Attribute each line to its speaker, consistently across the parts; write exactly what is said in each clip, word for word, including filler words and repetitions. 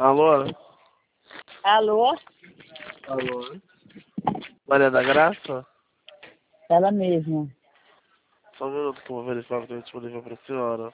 Speaker 1: Alô?
Speaker 2: Alô?
Speaker 1: Alô? Maria da Graça?
Speaker 2: Ela mesma.
Speaker 1: Só um minuto que eu vou verificar o que tem disponível para a senhora.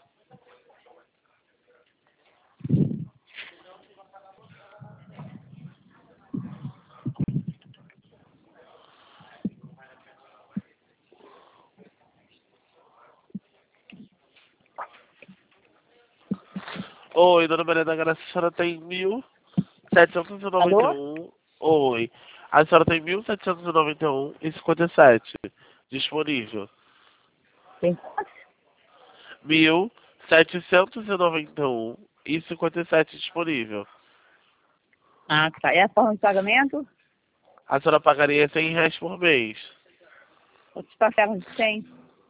Speaker 1: Oi, dona Maria da Graça, a senhora tem mil setecentos e noventa e um. Oi. A senhora tem mil setecentos e noventa e um e cinquenta e sete disponível.
Speaker 2: Tem quanto?
Speaker 1: Mil setecentos e noventa e um e cinquenta e sete disponível.
Speaker 2: Ah, tá. É a forma de pagamento?
Speaker 1: A senhora pagaria cem reais por mês.
Speaker 2: Eu te passava de cem?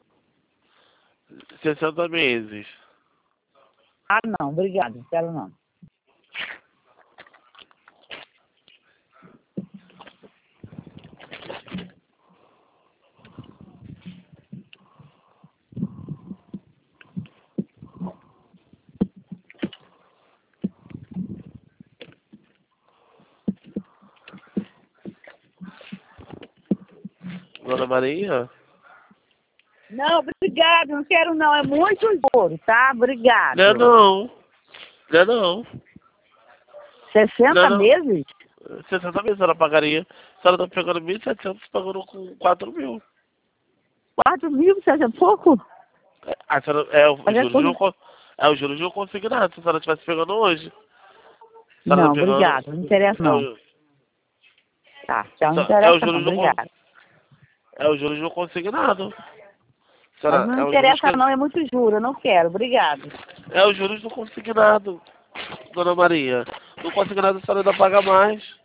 Speaker 1: sessenta meses.
Speaker 2: Ah, não. Obrigada. Quero não.
Speaker 1: Dona Maria?
Speaker 2: Não, obrigado. Não quero não. É muito juro, tá? Obrigado.
Speaker 1: Não, não. Não, não.
Speaker 2: sessenta
Speaker 1: Não, não.
Speaker 2: meses?
Speaker 1: sessenta meses ela pagaria. A senhora está pegando mil e setecentos e pagando com quatro mil.
Speaker 2: quatro mil, você acha pouco?
Speaker 1: A senhora, é o
Speaker 2: Mas é
Speaker 1: juros de um,
Speaker 2: tudo...
Speaker 1: con- é o juros de um consignado. Se a senhora estivesse pegando hoje. A senhora
Speaker 2: Não,
Speaker 1: tá pegando,
Speaker 2: obrigado. Não interessa
Speaker 1: é
Speaker 2: não.
Speaker 1: o,
Speaker 2: Tá, já não
Speaker 1: é o
Speaker 2: interessa não.
Speaker 1: juros do con-
Speaker 2: Obrigado.
Speaker 1: é o juros de um consignado. A
Speaker 2: Mas
Speaker 1: senhora,
Speaker 2: não
Speaker 1: é o juros que,
Speaker 2: interessa não. É muito juro. Eu não quero. Obrigado.
Speaker 1: é o juros do consignado, dona Maria. No consignado a senhora ainda paga mais.